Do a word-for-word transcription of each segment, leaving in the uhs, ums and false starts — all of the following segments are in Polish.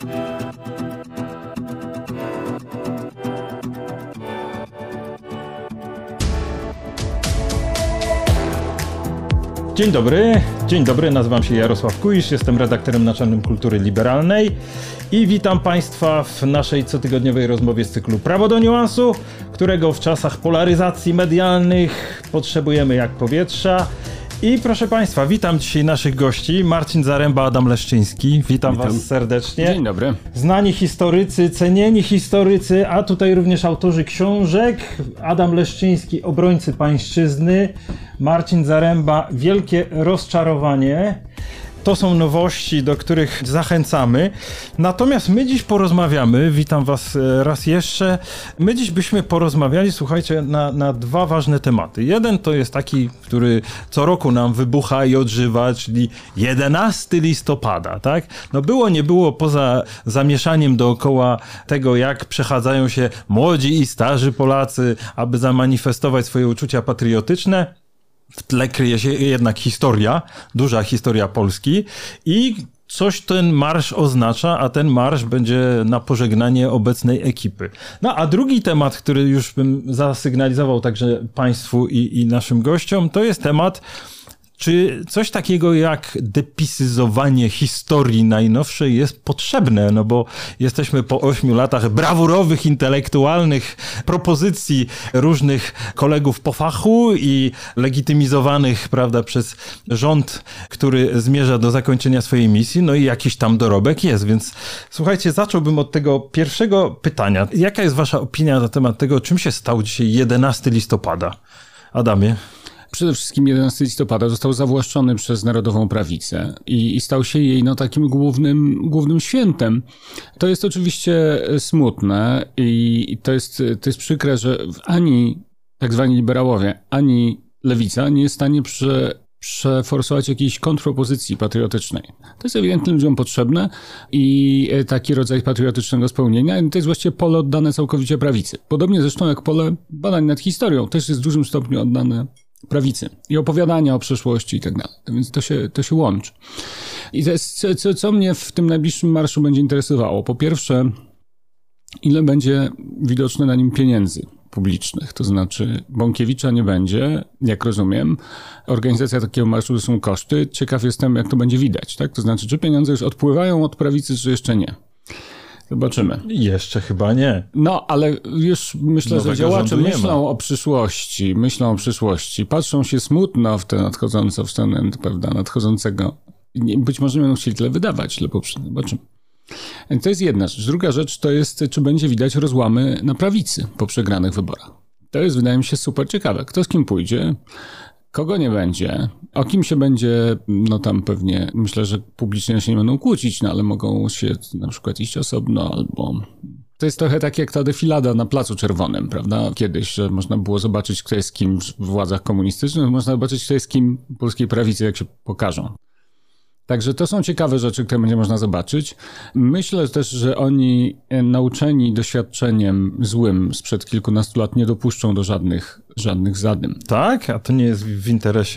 Dzień dobry, dzień dobry, nazywam się Jarosław Kuisz, jestem redaktorem naczelnym Kultury Liberalnej i witam Państwa w naszej cotygodniowej rozmowie z cyklu Prawo do niuansu, którego w czasach polaryzacji medialnych potrzebujemy jak powietrza. I proszę Państwa, witam dzisiaj naszych gości, Marcin Zaręba, Adam Leszczyński, witam, witam Was serdecznie. Dzień dobry. Znani historycy, cenieni historycy, a tutaj również autorzy książek, Adam Leszczyński, obrońcy pańszczyzny, Marcin Zaręba, wielkie rozczarowanie. To są nowości, do których zachęcamy. Natomiast my dziś porozmawiamy, witam Was raz jeszcze, my dziś byśmy porozmawiali, słuchajcie, na, na dwa ważne tematy. Jeden to jest taki, który co roku nam wybucha i odżywa, czyli jedenastego listopada, tak? No było, nie było, poza zamieszaniem dookoła tego, jak przechadzają się młodzi i starzy Polacy, aby zamanifestować swoje uczucia patriotyczne. W tle kryje się jednak historia, duża historia Polski i coś ten marsz oznacza, a ten marsz będzie na pożegnanie obecnej ekipy. No a drugi temat, który już bym zasygnalizował także Państwu i, i naszym gościom, to jest temat, czy coś takiego jak depisyzowanie historii najnowszej jest potrzebne? No bo jesteśmy po ośmiu latach brawurowych, intelektualnych propozycji różnych kolegów po fachu i legitymizowanych, prawda, przez rząd, który zmierza do zakończenia swojej misji, no i jakiś tam dorobek jest. Więc słuchajcie, zacząłbym od tego pierwszego pytania. Jaka jest wasza opinia na temat tego, czym się stał dzisiaj jedenastego listopada? Adamie? Przede wszystkim jedenastego listopada został zawłaszczony przez narodową prawicę i, i stał się jej no, takim głównym, głównym świętem. To jest oczywiście smutne i, i to, jest, to jest przykre, że ani tak zwani liberałowie, ani lewica nie jest w stanie prze, przeforsować jakiejś kontrpropozycji patriotycznej. To jest ewidentnie ludziom potrzebne i taki rodzaj patriotycznego spełnienia to jest właściwie pole oddane całkowicie prawicy. Podobnie zresztą jak pole badań nad historią też jest w dużym stopniu oddane prawicy i opowiadania o przeszłości i tak dalej. Więc to się, to się łączy. I to jest, co, co mnie w tym najbliższym marszu będzie interesowało? Po pierwsze, ile będzie widoczne na nim pieniędzy publicznych. To znaczy Bąkiewicza nie będzie, jak rozumiem. Organizacja takiego marszu to są koszty. Ciekaw jestem, jak to będzie widać. Tak? To znaczy, czy pieniądze już odpływają od prawicy, czy jeszcze nie. Zobaczymy. Jeszcze chyba nie. No, ale już myślę, Nowego że działacze myślą o przyszłości, myślą o przyszłości, patrzą się smutno w tę nadchodzącą, w stronę, prawda, nadchodzącego. Być może nie będą chcieli tyle wydawać, ale poprzednio. Zobaczymy. To jest jedna rzecz. Druga rzecz to jest, czy będzie widać rozłamy na prawicy po przegranych wyborach. To jest, wydaje mi się, super ciekawe. Kto z kim pójdzie, kogo nie będzie, o kim się będzie, no tam pewnie, myślę, że publicznie się nie będą kłócić, no ale mogą się na przykład iść osobno, albo... To jest trochę tak jak ta defilada na Placu Czerwonym, prawda? Kiedyś, że można było zobaczyć, kto jest kim w władzach komunistycznych, można zobaczyć, kto jest kim w polskiej prawicy, jak się pokażą. Także to są ciekawe rzeczy, które będzie można zobaczyć. Myślę też, że oni nauczeni doświadczeniem złym sprzed kilkunastu lat nie dopuszczą do żadnych, żadnych zadym. Tak? A to nie jest w interesie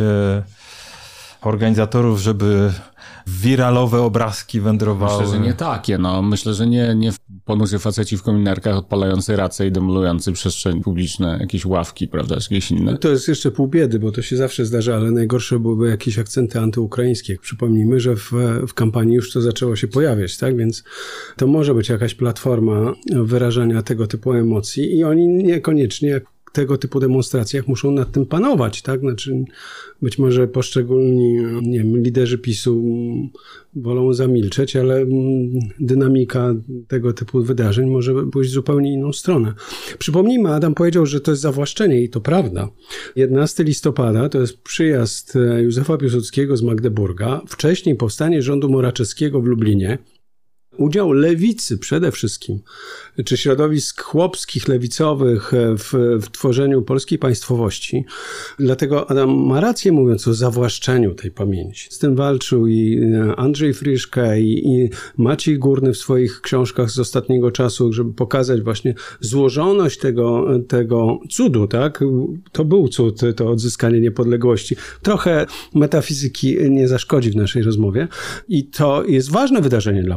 organizatorów, żeby wiralowe obrazki wędrowały? Myślę, że nie takie. No. Myślę, że nie, nie ponurzy faceci w kominiarkach odpalający race i demolujący przestrzeń publiczne, jakieś ławki, prawda, jakieś inne. To jest jeszcze pół biedy, bo to się zawsze zdarza, ale najgorsze byłyby jakieś akcenty antyukraińskie. Przypomnijmy, że w, w kampanii już to zaczęło się pojawiać, tak? Więc to może być jakaś platforma wyrażania tego typu emocji i oni niekoniecznie jak tego typu demonstracjach muszą nad tym panować, tak? Znaczy być może poszczególni, nie wiem, liderzy PiSu wolą zamilczeć, ale dynamika tego typu wydarzeń może pójść w zupełnie inną stronę. Przypomnijmy, Adam powiedział, że to jest zawłaszczenie i to prawda. jedenastego listopada to jest przyjazd Józefa Piłsudskiego z Magdeburga, wcześniej powstanie rządu Moraczewskiego w Lublinie, udział lewicy przede wszystkim, czy środowisk chłopskich, lewicowych w, w tworzeniu polskiej państwowości. Dlatego Adam ma rację, mówiąc o zawłaszczeniu tej pamięci. Z tym walczył i Andrzej Friszka, i, i Maciej Górny w swoich książkach z ostatniego czasu, żeby pokazać właśnie złożoność tego, tego cudu, tak? To był cud, to odzyskanie niepodległości. Trochę metafizyki nie zaszkodzi w naszej rozmowie i to jest ważne wydarzenie dla Polaków.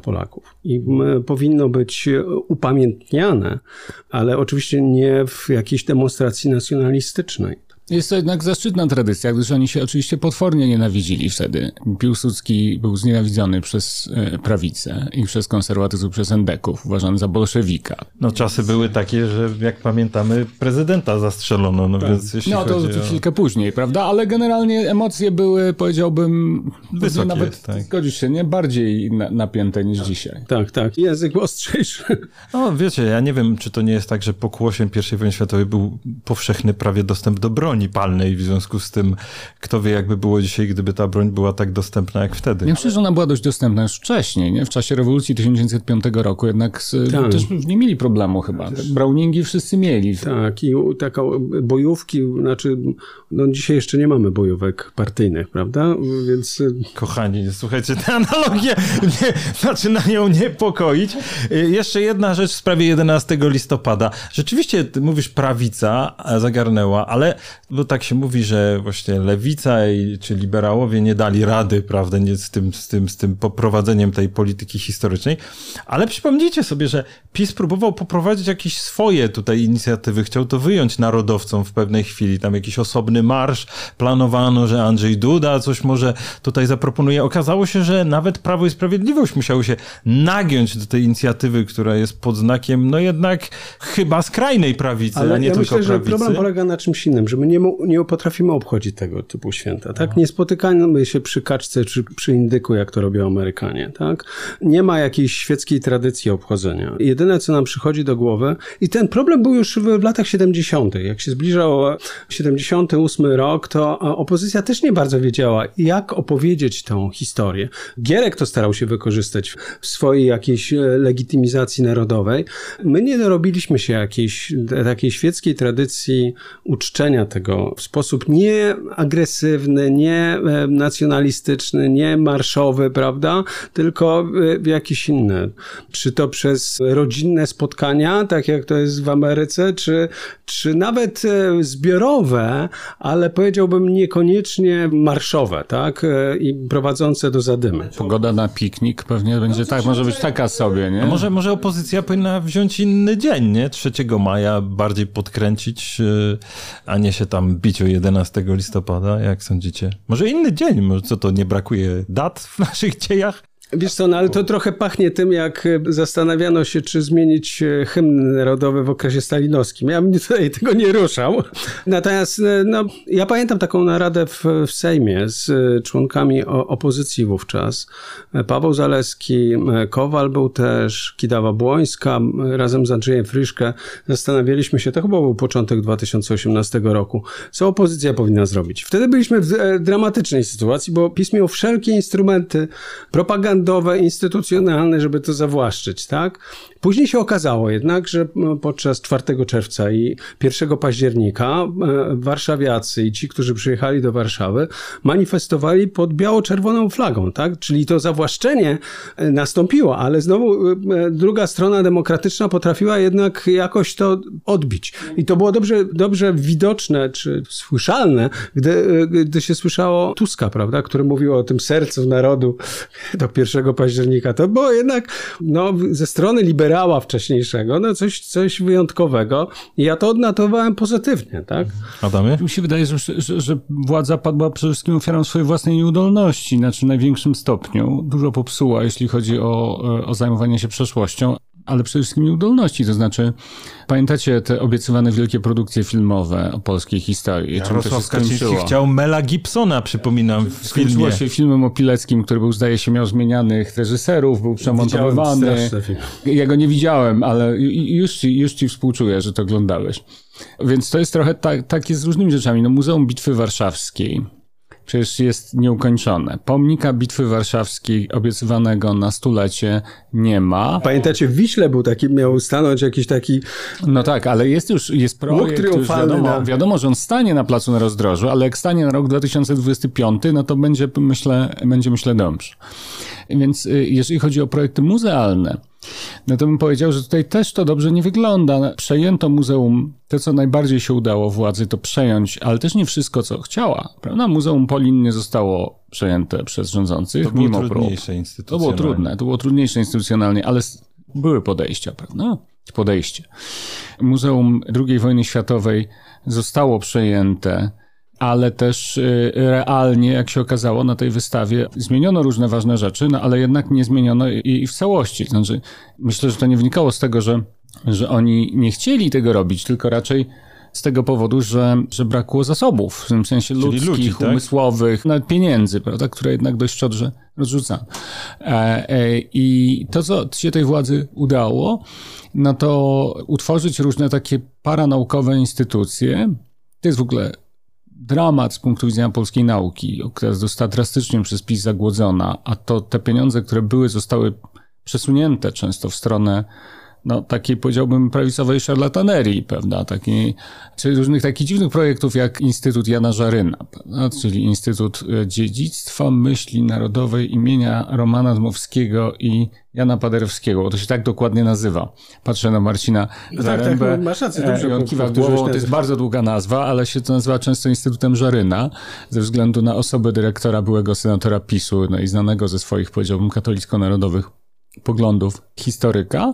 i powinno być upamiętniane, ale oczywiście nie w jakiejś demonstracji nacjonalistycznej. Jest to jednak zaszczytna tradycja, gdyż oni się oczywiście potwornie nienawidzili wtedy. Piłsudski był znienawidzony przez prawicę i przez konserwatyzm, przez endeków, uważany za bolszewika. No czasy były takie, że jak pamiętamy, prezydenta zastrzelono, no tak. Więc jeśli No to, chodzi to o... chwilkę później, prawda? Ale generalnie emocje były, powiedziałbym, wysokie, nawet, tak. zgodzisz się, nie? Bardziej na, napięte niż tak. dzisiaj. Tak, tak. Język ostrzejszy. No wiecie, ja nie wiem, czy to nie jest tak, że pokłosiem pierwszej wojny światowej był powszechny prawie dostęp do broni palnej, w związku z tym, kto wie, jakby było dzisiaj, gdyby ta broń była tak dostępna jak wtedy. Ja myślę, że ona była dość dostępna już wcześniej, nie? W czasie rewolucji tysiąc dziewięćset piątego roku jednak z, tak. też nie mieli problemu chyba. Browningi wszyscy mieli. Tak, i taka bojówki, znaczy, no dzisiaj jeszcze nie mamy bojówek partyjnych, prawda? Więc... Kochani, słuchajcie, te analogie nie, zaczynają niepokoić. Jeszcze jedna rzecz w sprawie jedenastego listopada. Rzeczywiście, ty mówisz, prawica zagarnęła, ale bo tak się mówi, że właśnie lewica i, czy liberałowie nie dali rady, prawda, nie, z tym, z tym, z tym poprowadzeniem tej polityki historycznej, ale przypomnijcie sobie, że PiS próbował poprowadzić jakieś swoje tutaj inicjatywy, chciał to wyjąć narodowcom w pewnej chwili, tam jakiś osobny marsz, planowano, że Andrzej Duda coś może tutaj zaproponuje. Okazało się, że nawet Prawo i Sprawiedliwość musiało się nagiąć do tej inicjatywy, która jest pod znakiem, no jednak chyba skrajnej prawicy, ale a nie ja tylko myślę, prawicy. Że problem polega na czymś innym, że my nie, nie potrafimy obchodzić tego typu święta, tak? Nie spotykamy się przy kaczce czy przy indyku, jak to robią Amerykanie, tak? Nie ma jakiejś świeckiej tradycji obchodzenia. Jedyne, co nam przychodzi do głowy, i ten problem był już w latach siedemdziesiątych. Jak się zbliżał siedemdziesiąty ósmy rok, to opozycja też nie bardzo wiedziała, jak opowiedzieć tą historię. Gierek to starał się wykorzystać w swojej jakiejś legitymizacji narodowej. My nie dorobiliśmy się jakiejś takiej świeckiej tradycji uczczenia tego w sposób nie agresywny, nie nacjonalistyczny, nie marszowy, prawda? Tylko jakiś inny. Czy to przez rodzinne spotkania, tak jak to jest w Ameryce, czy, czy nawet zbiorowe, ale powiedziałbym niekoniecznie marszowe, tak? I prowadzące do zadymy. Pogoda na piknik pewnie będzie tak, może być taka sobie, nie? A może, może opozycja powinna wziąć inny dzień, nie? trzeciego maja bardziej podkręcić, a nie się tam bić o jedenastego listopada, jak sądzicie? Może inny dzień, może co to, nie brakuje dat w naszych dziejach? Wiesz co, no ale to trochę pachnie tym, jak zastanawiano się, czy zmienić hymn narodowy w okresie stalinowskim. Ja bym tutaj tego nie ruszał. Natomiast no, ja pamiętam taką naradę w, w Sejmie z członkami opozycji wówczas. Paweł Zalewski, Kowal był też, Kidawa-Błońska, razem z Andrzejem Fryszkę zastanawialiśmy się, to chyba był początek dwa tysiące osiemnastego roku, co opozycja powinna zrobić. Wtedy byliśmy w dramatycznej sytuacji, bo PiS miał wszelkie instrumenty propagandowe, instytucjonalne, żeby to zawłaszczyć, tak? Później się okazało jednak, że podczas czwartego czerwca i pierwszego października warszawiacy i ci, którzy przyjechali do Warszawy, manifestowali pod biało-czerwoną flagą, tak? Czyli to zawłaszczenie nastąpiło, ale znowu druga strona demokratyczna potrafiła jednak jakoś to odbić. I to było dobrze, dobrze widoczne, czy słyszalne, gdy, gdy się słyszało Tuska, prawda? Który mówił o tym sercu narodu do pierwszego października. To było jednak no, ze strony liberalnej wcześniejszego, no coś, coś wyjątkowego. I ja to odnotowałem pozytywnie, tak? Adamie? Mi się wydaje, że, że, że władza padła przede wszystkim ofiarą swojej własnej nieudolności, znaczy w największym stopniu. Dużo popsuła, jeśli chodzi o, o zajmowanie się przeszłością, ale przede wszystkim nieudolności, to znaczy pamiętacie te obiecywane wielkie produkcje filmowe o polskiej historii? Jarosław Kaczyński chciał Mela Gibsona, przypominam, w filmie. Skończyło się filmem o Pileckim, który był, zdaje się, miał zmienianych reżyserów, był przemontowany. Ja go nie widziałem, ale już ci, już ci współczuję, że to oglądałeś. Więc to jest trochę tak, tak jest z różnymi rzeczami. No, Muzeum Bitwy Warszawskiej przecież jest nieukończone. Pomnika Bitwy Warszawskiej obiecywanego na stulecie nie ma. Pamiętacie, w Wiśle był taki, miał stanąć jakiś taki... No tak, ale jest już jest projekt, już wiadomo, na... wiadomo, że on stanie na placu na Rozdrożu, ale jak stanie na rok dwa tysiące dwudziesty piąty, no to będzie, myślę, będzie, myślę, dobrze. Więc jeżeli chodzi o projekty muzealne, No to bym powiedział, że tutaj też to dobrze nie wygląda. Przejęto muzeum, to co najbardziej się udało władzy to przejąć, ale też nie wszystko co chciała, prawda? Muzeum Polin nie zostało przejęte przez rządzących. To było mimo trudniejsze prób. instytucjonalnie. To było trudne, to było trudniejsze instytucjonalnie, ale były podejścia, prawda? Podejście. Muzeum drugiej wojny światowej zostało przejęte, ale też realnie, jak się okazało na tej wystawie, zmieniono różne ważne rzeczy, no ale jednak nie zmieniono jej w całości. Znaczy, myślę, że to nie wynikało z tego, że, że oni nie chcieli tego robić, tylko raczej z tego powodu, że, że brakło zasobów, w tym sensie Czyli ludzkich, ludzi, tak? umysłowych, nawet pieniędzy, prawda, które jednak dość szczodrze rozrzucano. E, e, I to, co się tej władzy udało, no to utworzyć różne takie paranaukowe instytucje. To jest w ogóle dramat z punktu widzenia polskiej nauki, która została drastycznie przez PiS zagłodzona, a to te pieniądze, które były, zostały przesunięte często w stronę no takiej, powiedziałbym, prawicowej szarlatanerii, prawda, takiej, czyli różnych takich dziwnych projektów jak Instytut Jana Żaryna, prawda? Czyli Instytut Dziedzictwa Myśli Narodowej imienia Romana Dmowskiego i Jana Paderewskiego, bo to się tak dokładnie nazywa. Patrzę na Marcina no Zarębę, tak, tak, masz rację, dobrze, i on kiwa głową, to jest bardzo długa nazwa, ale się to nazywa często Instytutem Żaryna, ze względu na osobę dyrektora, byłego senatora PiSu, no i znanego ze swoich, powiedziałbym, katolicko-narodowych poglądów historyka.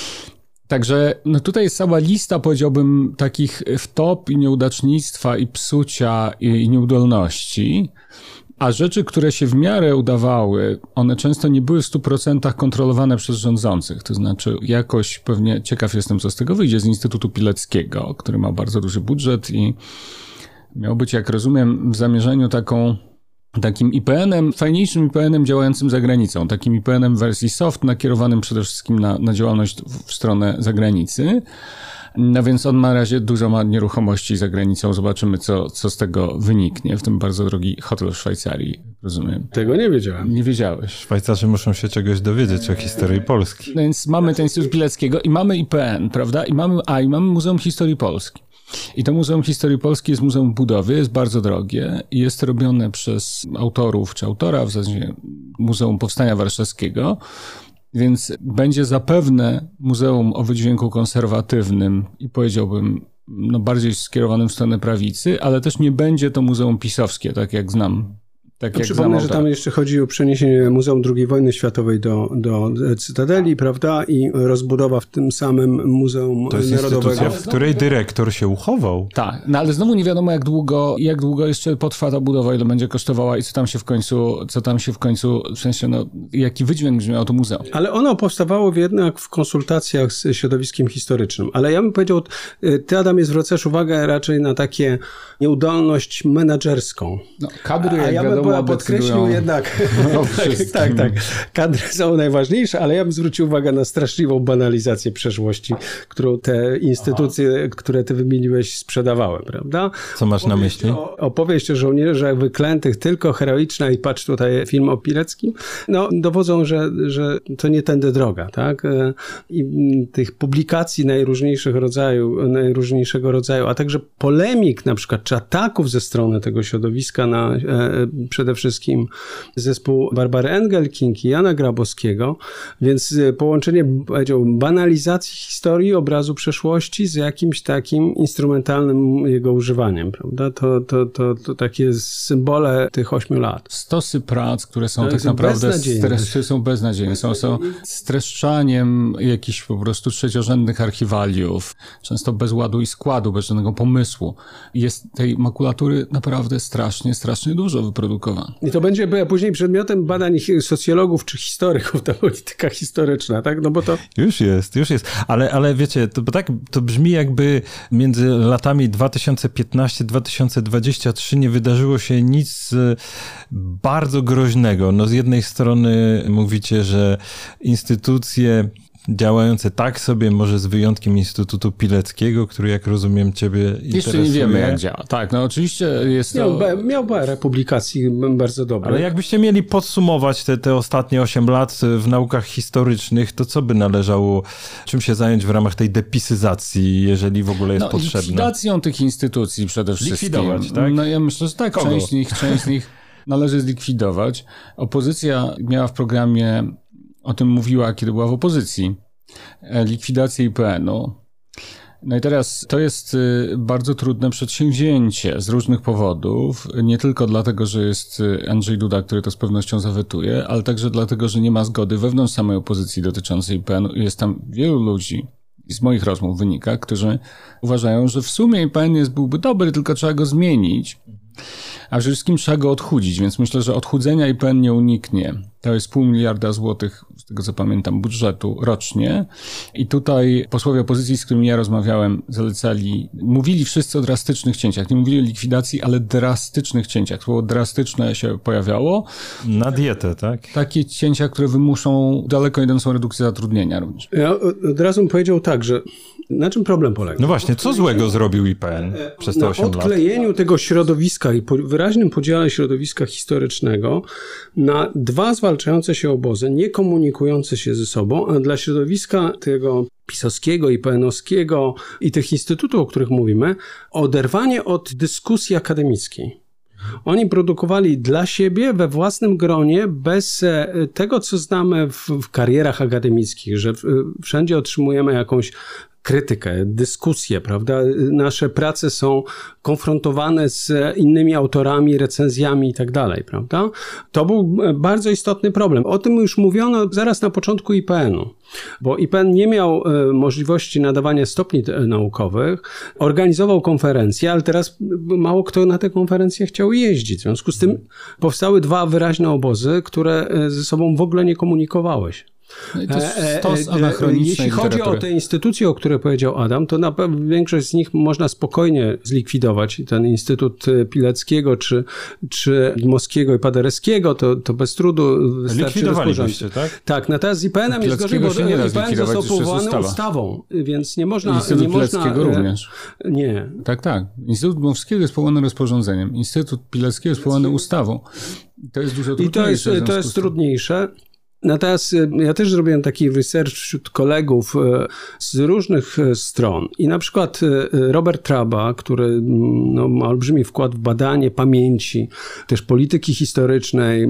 Także no tutaj jest cała lista, powiedziałbym, takich wtop i nieudacznictwa i psucia i nieudolności, a rzeczy, które się w miarę udawały, one często nie były w stu procentach kontrolowane przez rządzących. To znaczy jakoś pewnie ciekaw jestem, co z tego wyjdzie z Instytutu Pileckiego, który ma bardzo duży budżet i miał być, jak rozumiem, w zamierzeniu taką takim I P N-em, fajniejszym I P N-em działającym za granicą, takim I P N-em w wersji soft, nakierowanym przede wszystkim na, na działalność w, w stronę zagranicy. No więc on na razie dużo ma nieruchomości za granicą. Zobaczymy, co, co z tego wyniknie, w tym bardzo drogi hotel w Szwajcarii, rozumiem. Tego nie wiedziałem. Nie wiedziałeś. Szwajcarzy muszą się czegoś dowiedzieć o historii Polski. No więc mamy ten Instytut Pileckiego i mamy I P N, prawda? I mamy, a, i mamy Muzeum Historii Polski. I to Muzeum Historii Polskiej jest muzeum budowy, jest bardzo drogie i jest robione przez autorów czy autora, w zasadzie Muzeum Powstania Warszawskiego, więc będzie zapewne muzeum o wydźwięku konserwatywnym i powiedziałbym no bardziej skierowanym w stronę prawicy, ale też nie będzie to muzeum pisowskie, tak jak znam. Tak jak Przypomnę, że tam jeszcze chodzi o przeniesienie Muzeum drugiej Wojny Światowej do, do Cytadeli, prawda? I rozbudowa w tym samym Muzeum to jest Narodowego. Instytucja, w której dyrektor się uchował. Tak, no ale znowu nie wiadomo jak długo, jak długo jeszcze potrwa ta budowa, ile będzie kosztowała i co tam się w końcu, co tam się w końcu, w sensie no, jaki wydźwięk brzmiało to muzeum. Ale ono powstawało jednak w konsultacjach z środowiskiem historycznym. Ale ja bym powiedział, ty Adam zwracasz uwagę raczej na takie nieudolność menedżerską. No, kadry, jak A ja wiadomo, bym podkreślił jednak, no, tak, tak, tak, kadry są najważniejsze, ale ja bym zwrócił uwagę na straszliwą banalizację przeszłości, którą te instytucje, Aha. które ty wymieniłeś, sprzedawały, prawda? Co masz na myśli? O, opowieść o żołnierzach wyklętych, tylko heroiczna i patrz tutaj film o Pileckim, no dowodzą, że, że to nie tędy droga, tak? I tych publikacji najróżniejszych rodzaju, najróżniejszego rodzaju, a także polemik na przykład, czy ataków ze strony tego środowiska na e, przede wszystkim zespół Barbary Engelking i Jana Grabowskiego, więc połączenie, powiedziałbym, banalizacji historii, obrazu przeszłości z jakimś takim instrumentalnym jego używaniem, prawda? To, to, to, to takie symbole tych ośmiu lat. Stosy prac, które są to tak naprawdę stres, są beznadziejne, są, są streszczaniem jakichś po prostu trzeciorzędnych archiwaliów, często bez ładu i składu, bez żadnego pomysłu. Jest tej makulatury naprawdę strasznie, strasznie dużo wyprodukowane. I to będzie później przedmiotem badań socjologów czy historyków, ta polityka historyczna, tak? No bo to... Już jest, już jest. Ale, ale wiecie, to, bo tak to brzmi jakby między latami dwa tysiące piętnaście dwa tysiące dwadzieścia trzy nie wydarzyło się nic bardzo groźnego. No z jednej strony mówicie, że instytucje działające tak sobie, może z wyjątkiem Instytutu Pileckiego, który, jak rozumiem, ciebie interesuje. Jeszcze nie wiemy, jak działa. Tak, no oczywiście jest to... Miał, miał parę publikacji bardzo dobre. Ale jakbyście mieli podsumować te, te ostatnie osiem lat w naukach historycznych, to co by należało, czym się zająć w ramach tej depisyzacji, jeżeli w ogóle jest no, potrzebne? Likwidacją tych instytucji przede wszystkim. Likwidować, tak? No ja myślę, że tak, Kogo? część z nich, część z nich należy zlikwidować. Opozycja miała w programie o tym mówiła, kiedy była w opozycji. Likwidacja I P N-u. No i teraz to jest bardzo trudne przedsięwzięcie z różnych powodów. Nie tylko dlatego, że jest Andrzej Duda, który to z pewnością zawetuje, ale także dlatego, że nie ma zgody wewnątrz samej opozycji dotyczącej I P N-u. Jest tam wielu ludzi, i z moich rozmów wynika, którzy uważają, że w sumie I P N jest, byłby dobry, tylko trzeba go zmienić. A przede wszystkim trzeba go odchudzić, więc myślę, że odchudzenia I P N nie uniknie. To jest pół miliarda złotych, z tego co pamiętam, budżetu rocznie. I tutaj posłowie opozycji, z którymi ja rozmawiałem, zalecali, mówili wszyscy o drastycznych cięciach. Nie mówili o likwidacji, ale drastycznych cięciach. Słowo drastyczne się pojawiało. Na dietę, tak? Takie cięcia, które wymuszą daleko idącą redukcję zatrudnienia również. Ja od razu bym powiedział tak, że na czym problem polega? No właśnie, co złego zrobił I P N przez te osiem lat? Na odklejeniu tego środowiska i wyraźnym podziale środowiska historycznego na dwa zwalczające się obozy, nie komunikujące się ze sobą, a dla środowiska tego pisowskiego, I P N-owskiego i tych instytutów, o których mówimy, oderwanie od dyskusji akademickiej. Oni produkowali dla siebie, we własnym gronie, bez tego, co znamy w, w karierach akademickich, że wszędzie otrzymujemy jakąś krytykę, dyskusję, prawda? Nasze prace są konfrontowane z innymi autorami, recenzjami i tak dalej, prawda? To był bardzo istotny problem. O tym już mówiono zaraz na początku I P N-u, bo I P N nie miał możliwości nadawania stopni naukowych, organizował konferencje, ale teraz mało kto na te konferencje chciał jeździć. W związku z tym powstały dwa wyraźne obozy, które ze sobą w ogóle nie komunikowały się. No i to jest stos anachronicznej Jeśli chodzi literatury. o te instytucje, o które powiedział Adam, to na pewno większość z nich można spokojnie zlikwidować. Ten Instytut Pileckiego, czy, czy Dmowskiego i Paderewskiego, to, to bez trudu wystarczy Likwidowalibyście, tak? Tak, natomiast z I P N-em jest gorzej, bo I P N został powołany ustawą, więc nie można... Instytut nie Pileckiego można, również. Nie. Tak, tak. Instytut Dmowskiego jest powołany rozporządzeniem. Instytut Pileckiego jest powołany ustawą. To jest dużo trudniejsze. I to jest, to jest trudniejsze. Natomiast ja też zrobiłem taki research wśród kolegów z różnych stron i na przykład Robert Traba, który no, ma olbrzymi wkład w badanie pamięci, też polityki historycznej,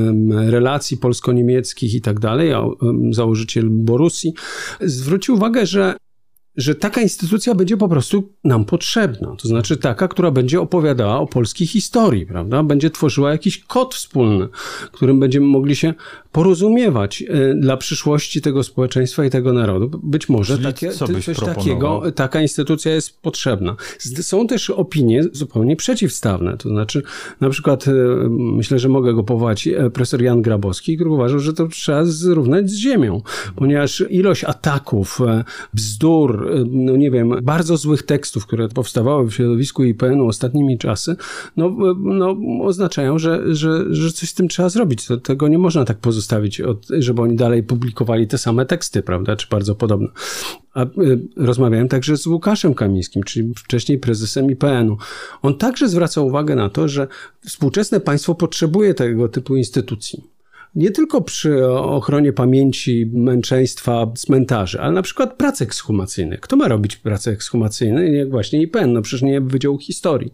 relacji polsko-niemieckich i tak dalej, założyciel Borussii, zwrócił uwagę, że że taka instytucja będzie po prostu nam potrzebna. To znaczy taka, która będzie opowiadała o polskiej historii, prawda? Będzie tworzyła jakiś kod wspólny, którym będziemy mogli się porozumiewać dla przyszłości tego społeczeństwa i tego narodu. Być może takie, coś takiego, taka instytucja jest potrzebna. Są też opinie zupełnie przeciwstawne. To znaczy, na przykład, myślę, że mogę go powołać, profesor Jan Grabowski, który uważał, że to trzeba zrównać z ziemią, ponieważ ilość ataków, bzdur, no nie wiem, bardzo złych tekstów, które powstawały w środowisku I P N-u ostatnimi czasy, no, no oznaczają, że, że, że coś z tym trzeba zrobić. To, tego nie można tak pozostawić, od, żeby oni dalej publikowali te same teksty, prawda, czy bardzo podobne. A y, rozmawiałem także z Łukaszem Kamińskim, czyli wcześniej prezesem I P N-u. On także zwraca uwagę na to, że współczesne państwo potrzebuje tego typu instytucji. Nie tylko przy ochronie pamięci, męczeństwa, cmentarzy, ale na przykład prace ekshumacyjne. Kto ma robić prace ekshumacyjne? Jak właśnie I P N, no przecież nie Wydział Historii.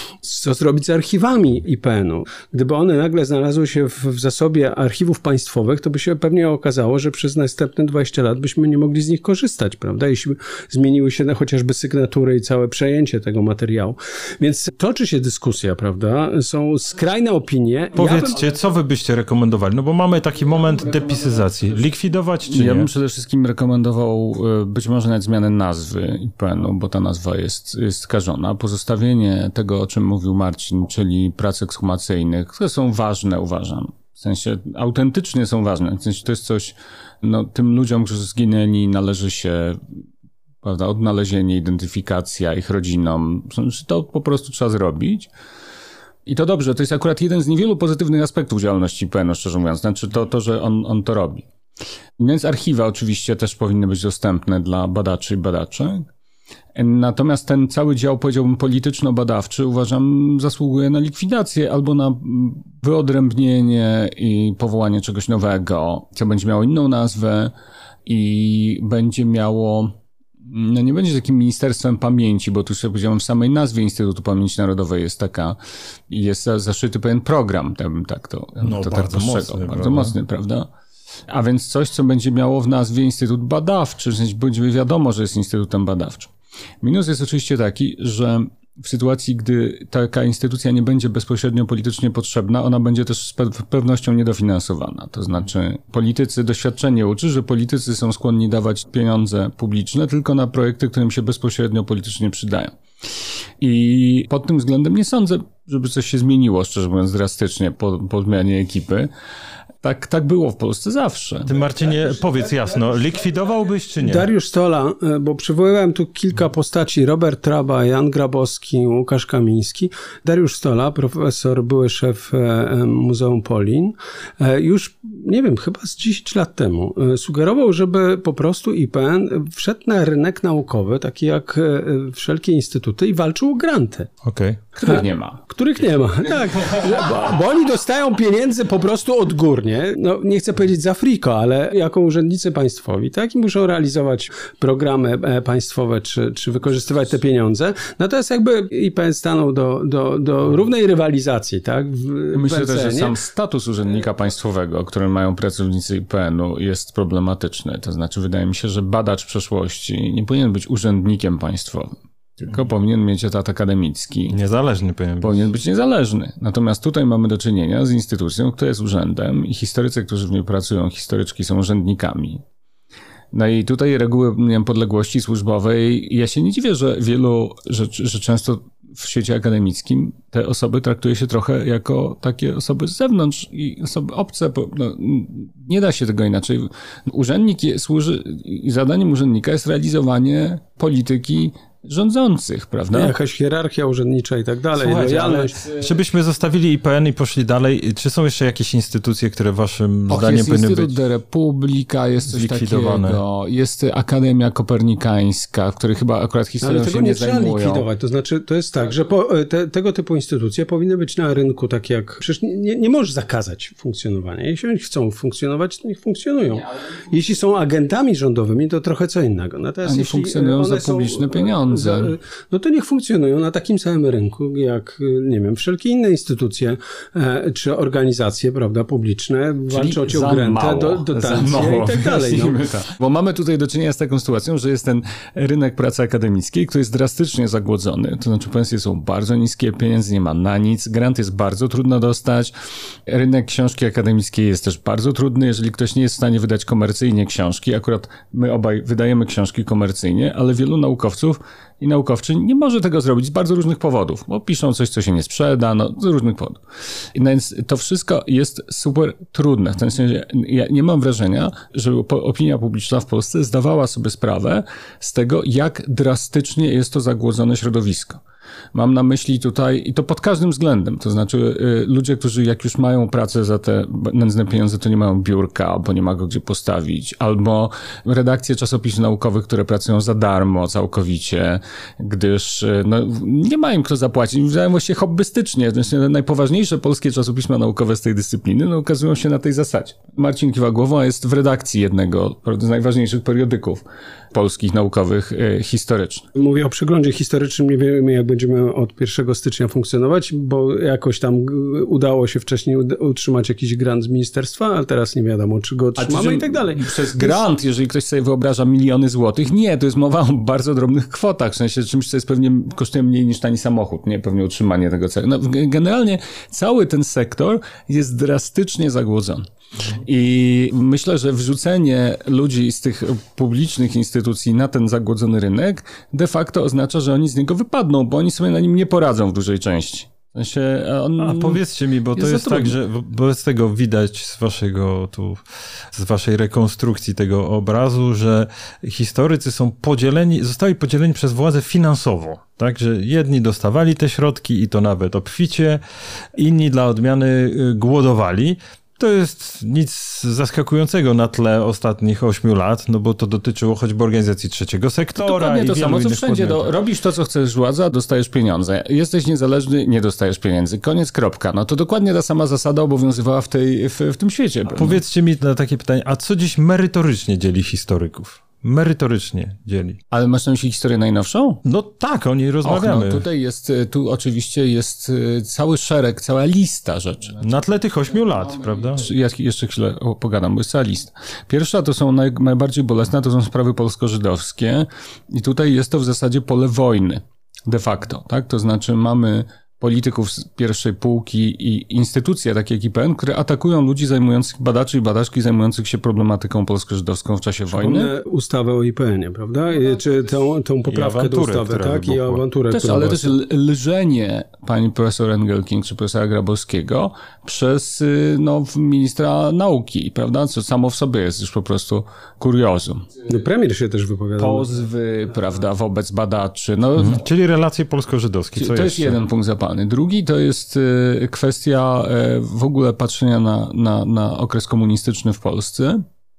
Co zrobić z archiwami I P N-u? Gdyby one nagle znalazły się w, w zasobie archiwów państwowych, to by się pewnie okazało, że przez następne dwadzieścia lat byśmy nie mogli z nich korzystać, prawda? Jeśli zmieniły się na chociażby sygnatury i całe przejęcie tego materiału. Więc toczy się dyskusja, prawda? Są skrajne opinie. Powiedzcie, ja bym... co wy byście rekomendowali? No bo mamy taki moment depisyzacji. Likwidować czy nie? Ja bym przede wszystkim rekomendował być może nawet zmianę nazwy I P N-u, bo ta nazwa jest, jest skażona. Pozostawienie tego, o czym mówił Marcin, czyli prac ekshumacyjnych, które są ważne, uważam. W sensie autentycznie są ważne. W sensie to jest coś, no tym ludziom, którzy zginęli, należy się, prawda, odnalezienie, identyfikacja ich rodzinom. To po prostu trzeba zrobić. I to dobrze, to jest akurat jeden z niewielu pozytywnych aspektów działalności I P N-u, szczerze mówiąc, znaczy to, to że on, on to robi. Więc archiwa oczywiście też powinny być dostępne dla badaczy i badaczek. Natomiast ten cały dział, powiedziałbym, polityczno-badawczy uważam zasługuje na likwidację albo na wyodrębnienie i powołanie czegoś nowego, co będzie miało inną nazwę i będzie miało... No nie będzie takim Ministerstwem Pamięci, bo tu sobie powiedziałem, w samej nazwie Instytutu Pamięci Narodowej jest taka, jest zaszyty pewien program, tak, tak to, no, to bardzo tak mocny, bardzo mocny, prawda? A więc coś, co będzie miało w nazwie Instytut Badawczy, że będzie wiadomo, że jest Instytutem Badawczym. Minus jest oczywiście taki, że w sytuacji, gdy taka instytucja nie będzie bezpośrednio politycznie potrzebna, ona będzie też z pe- pewnością niedofinansowana. To znaczy politycy, doświadczenie uczy, że politycy są skłonni dawać pieniądze publiczne tylko na projekty, które im się bezpośrednio politycznie przydają. I pod tym względem nie sądzę, żeby coś się zmieniło, szczerze mówiąc, drastycznie po, po zmianie ekipy. Tak, tak było w Polsce zawsze. Ty, Marcinie, powiedz jasno, likwidowałbyś czy nie? Dariusz Stola, bo przywoływałem tu kilka postaci, Robert Traba, Jan Grabowski, Łukasz Kamiński. Dariusz Stola, profesor, były szef Muzeum Polin, już, nie wiem, chyba z dziesięć lat temu sugerował, żeby po prostu I P N wszedł na rynek naukowy, taki jak wszelkie instytuty i walczył o granty. Okej. Okay. Których nie ma. Których nie ma, tak. Bo, bo oni dostają pieniędzy po prostu odgórnie. No, nie chcę powiedzieć za friko, ale jako urzędnicy państwowi, tak? I muszą realizować programy państwowe, czy, czy wykorzystywać te pieniądze. Natomiast jakby I P N stanął do, do, do równej rywalizacji, tak? W, Myślę w też, że sam status urzędnika państwowego, który mają pracownicy I P N-u, jest problematyczny. To znaczy, wydaje mi się, że badacz przeszłości nie powinien być urzędnikiem państwowym. Tylko powinien mieć etat akademicki. Niezależny powinien być. Powinien być niezależny. Natomiast tutaj mamy do czynienia z instytucją, która jest urzędem i historycy, którzy w niej pracują, historyczki są urzędnikami. No i tutaj reguły podległości służbowej, ja się nie dziwię, że wielu, że, że często w świecie akademickim te osoby traktuje się trochę jako takie osoby z zewnątrz i osoby obce. No, nie da się tego inaczej. Urzędnik służy, i zadaniem urzędnika jest realizowanie polityki rządzących, prawda? Jakaś hierarchia urzędnicza i tak dalej. Słuchajcie, ale czy byśmy zostawili I P N i poszli dalej? Czy są jeszcze jakieś instytucje, które waszym Och, zdaniem jest powinny Instytut być de Republika, jest coś zlikwidowane? Takiego, jest Akademia Kopernikańska, w której chyba akurat historią ale tego się nie, nie trzeba zajmują. likwidować. To znaczy, to jest tak, że po, te, tego typu instytucje powinny być na rynku tak jak... Przecież nie, nie możesz zakazać funkcjonowania. Jeśli oni chcą funkcjonować, to niech funkcjonują. Jeśli są agentami rządowymi, to trochę co innego. Natomiast Oni jeśli funkcjonują one za publiczne są, pieniądze. Za, no to niech funkcjonują na takim samym rynku, jak, nie wiem, wszelkie inne instytucje e, czy organizacje, prawda, publiczne, walczą o grantę, do, dotacje i tak dalej. No. Bo mamy tutaj do czynienia z taką sytuacją, że jest ten rynek pracy akademickiej, który jest drastycznie zagłodzony. To znaczy pensje są bardzo niskie, pieniędzy nie ma na nic, grant jest bardzo trudno dostać, rynek książki akademickiej jest też bardzo trudny, jeżeli ktoś nie jest w stanie wydać komercyjnie książki. Akurat my obaj wydajemy książki komercyjnie, ale wielu naukowców i naukowczyń nie może tego zrobić z bardzo różnych powodów, bo piszą coś, co się nie sprzeda, no z różnych powodów. I więc to wszystko jest super trudne. W tym sensie ja nie mam wrażenia, że opinia publiczna w Polsce zdawała sobie sprawę z tego, jak drastycznie jest to zagłodzone środowisko. Mam na myśli tutaj, i to pod każdym względem, to znaczy y, ludzie, którzy jak już mają pracę za te nędzne pieniądze, to nie mają biurka, bo nie ma go gdzie postawić, albo redakcje czasopism naukowych, które pracują za darmo całkowicie, gdyż y, no, nie ma im kto zapłacić, wydają właściwie hobbystycznie, znaczy najpoważniejsze polskie czasopisma naukowe z tej dyscypliny no, ukazują się na tej zasadzie. Marcin kiwa głową, a jest w redakcji jednego z najważniejszych periodyków polskich naukowych y, historycznych. Mówię o przeglądzie historycznym, nie wiemy jak będziemy od pierwszego stycznia funkcjonować, bo jakoś tam udało się wcześniej utrzymać jakiś grant z ministerstwa, ale teraz nie wiadomo, czy go otrzymamy czy, i tak dalej. Przez grant, jeżeli ktoś sobie wyobraża miliony złotych, nie, to jest mowa o bardzo drobnych kwotach, w sensie czymś, co jest pewnie kosztuje mniej niż tani samochód, nie, pewnie utrzymanie tego celu. No, generalnie cały ten sektor jest drastycznie zagłodzony. I myślę, że wrzucenie ludzi z tych publicznych instytucji na ten zagłodzony rynek de facto oznacza, że oni z niego wypadną, bo oni sobie na nim nie poradzą w dużej części. W sensie on A powiedzcie mi, bo to jest, jest tak, że wobec tego widać z waszego tu, z waszej rekonstrukcji tego obrazu, że historycy są podzieleni, zostali podzieleni przez władzę finansowo. Tak, że jedni dostawali te środki i to nawet obficie, inni dla odmiany głodowali. To jest nic zaskakującego na tle ostatnich ośmiu lat, no bo to dotyczyło choćby organizacji trzeciego sektora. To dokładnie i to wielu samo, co innych wszędzie. Do, robisz to, co chcesz władza, dostajesz pieniądze. Jesteś niezależny, nie dostajesz pieniędzy. Koniec, kropka. No to dokładnie ta sama zasada obowiązywała w, tej, w, w tym świecie. A powiedzcie mi na takie pytanie, a co dziś merytorycznie dzieli historyków? merytorycznie dzieli. Ale masz na myśli historię najnowszą? No tak, o niej rozmawiamy. Och, no tutaj jest, tu oczywiście jest cały szereg, cała lista rzeczy. Na tle tych ośmiu lat, prawda? Ja jeszcze chwilę pogadam, bo jest cała lista. Pierwsza to są naj, najbardziej bolesne, to są sprawy polsko-żydowskie i tutaj jest to w zasadzie pole wojny de facto, tak? To znaczy mamy polityków z pierwszej półki i instytucje takie jak I P N, które atakują ludzi zajmujących, badaczy i badaczki zajmujących się problematyką polsko-żydowską w czasie wojny. Ustawę o I P N ie, prawda? I, czy tą, tą poprawkę do ustawy, tak? I awanturę. Też, ale też lżenie pani profesor Engelking czy profesora Grabowskiego przez no, ministra nauki, prawda? Co samo w sobie jest już po prostu kuriozum. No premier się też wypowiadał. Pozwy, prawda, wobec badaczy. No, mhm. Czyli relacje polsko-żydowskie. Co to jeszcze? jest jeden punkt zapalny. Drugi to jest kwestia w ogóle patrzenia na, na, na okres komunistyczny w Polsce.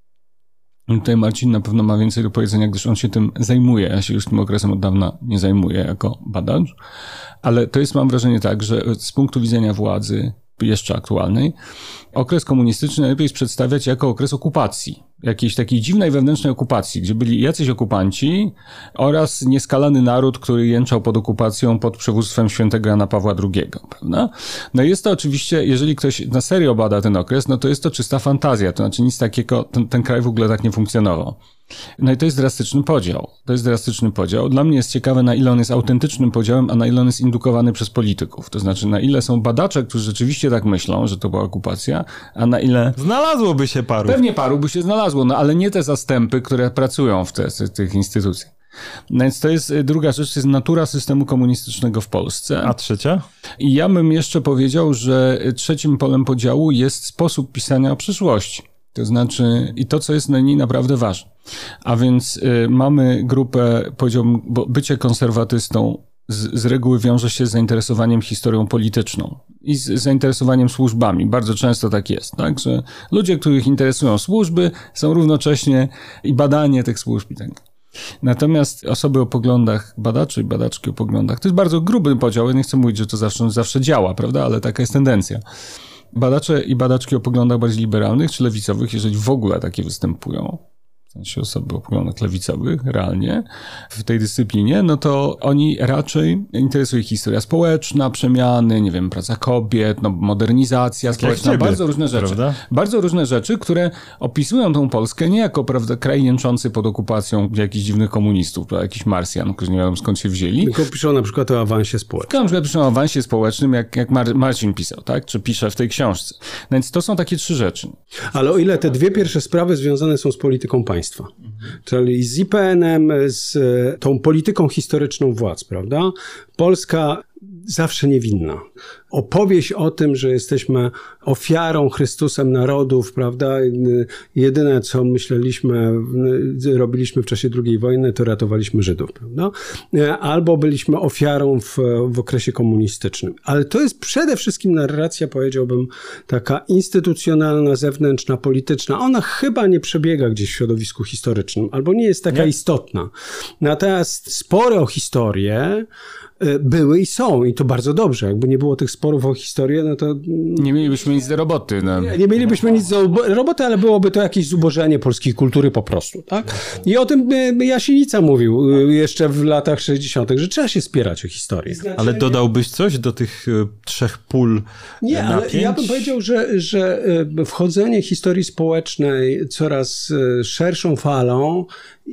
I tutaj Marcin na pewno ma więcej do powiedzenia, gdyż on się tym zajmuje. Ja się już tym okresem od dawna nie zajmuję jako badacz. Ale to jest, mam wrażenie, tak, że z punktu widzenia władzy jeszcze aktualnej, okres komunistyczny najlepiej jest przedstawiać jako okres okupacji. Jakiejś takiej dziwnej wewnętrznej okupacji, gdzie byli jacyś okupanci oraz nieskalany naród, który jęczał pod okupacją pod przywództwem świętego Jana Pawła drugiego, prawda? No jest to oczywiście, jeżeli ktoś na serio bada ten okres, no to jest to czysta fantazja, to znaczy nic takiego, ten, ten kraj w ogóle tak nie funkcjonował. No i to jest drastyczny podział. To jest drastyczny podział. Dla mnie jest ciekawe, na ile on jest autentycznym podziałem, a na ile on jest indukowany przez polityków. To znaczy, na ile są badacze, którzy rzeczywiście tak myślą, że to była okupacja, a na ile... Znalazłoby się paru. Pewnie paru by się znalazło, no ale nie te zastępy, które pracują w, te, w tych instytucjach. No więc to jest druga rzecz, to jest natura systemu komunistycznego w Polsce. A trzecia? I ja bym jeszcze powiedział, że trzecim polem podziału jest sposób pisania o przyszłości. To znaczy, i to, co jest najmniej naprawdę ważne. A więc y, mamy grupę, powiedziałbym, bo bycie konserwatystą z, z reguły wiąże się z zainteresowaniem historią polityczną i z zainteresowaniem służbami. Bardzo często tak jest, tak? Że ludzie, których interesują służby, są równocześnie i badanie tych służb i tak. Natomiast osoby o poglądach, badaczy i badaczki o poglądach, to jest bardzo gruby podział. Ja nie chcę mówić, że to zawsze, zawsze działa, prawda? Ale taka jest tendencja. Badacze i badaczki o poglądach bardziej liberalnych czy lewicowych, jeżeli w ogóle takie występują, w sensie osoby o poglądach lewicowych, realnie, w tej dyscyplinie, no to oni raczej interesuje ich historia społeczna, przemiany, nie wiem, praca kobiet, no, modernizacja tak społeczna, ciebie, bardzo różne rzeczy. Prawda? Bardzo różne rzeczy, które opisują tą Polskę nie jako, prawda, kraj jęczący pod okupacją jakichś dziwnych komunistów, prawda, jakichś Marsjan, którzy nie wiadomo skąd się wzięli. Tylko piszą na przykład o awansie społecznym. Tylko na przykład piszą o awansie społecznym, jak, jak Mar- Marcin pisał, tak? Czy pisze w tej książce. No więc to są takie trzy rzeczy. Ale o ile te dwie pierwsze sprawy związane są z polityką państwa, czyli z I P N-em, z tą polityką historyczną władz, prawda? Polska zawsze niewinna. Opowieść o tym, że jesteśmy ofiarą, Chrystusem narodów, prawda? Jedyne, co myśleliśmy, robiliśmy w czasie drugiej wojny, to ratowaliśmy Żydów, prawda? Albo byliśmy ofiarą w, w okresie komunistycznym. Ale to jest przede wszystkim narracja, powiedziałbym, taka instytucjonalna, zewnętrzna, polityczna. Ona chyba nie przebiega gdzieś w środowisku historycznym, albo nie jest taka nie? istotna. Natomiast spory o historię były i są, i to bardzo dobrze. Jakby nie było tych sporów o historię, no to... Nie mielibyśmy nic do roboty. No. Nie, nie mielibyśmy nic do roboty, ale byłoby to jakieś zubożenie polskiej kultury po prostu, tak? I o tym Jasienica mówił jeszcze w latach sześćdziesiątych, że trzeba się spierać o historię. Ale dodałbyś coś do tych trzech pól Nie, napięć? ale ja bym powiedział, że, że wchodzenie historii społecznej coraz szerszą falą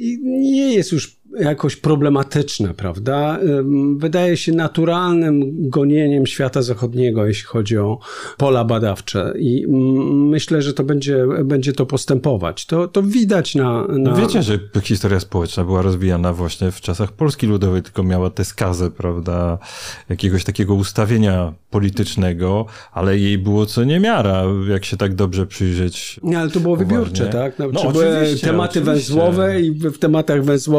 nie jest już jakoś problematyczne, prawda? Wydaje się naturalnym gonieniem świata zachodniego, jeśli chodzi o pola badawcze i myślę, że to będzie, będzie to postępować. To, to widać na, na... No wiecie, że historia społeczna była rozwijana właśnie w czasach Polski Ludowej, tylko miała tę skazę, prawda, jakiegoś takiego ustawienia politycznego, ale jej było co niemiara, jak się tak dobrze przyjrzeć. Nie, ale to było uważnie. wybiórcze, tak? No, no, były tematy oczywiście. węzłowe i w tematach węzłowych trzeba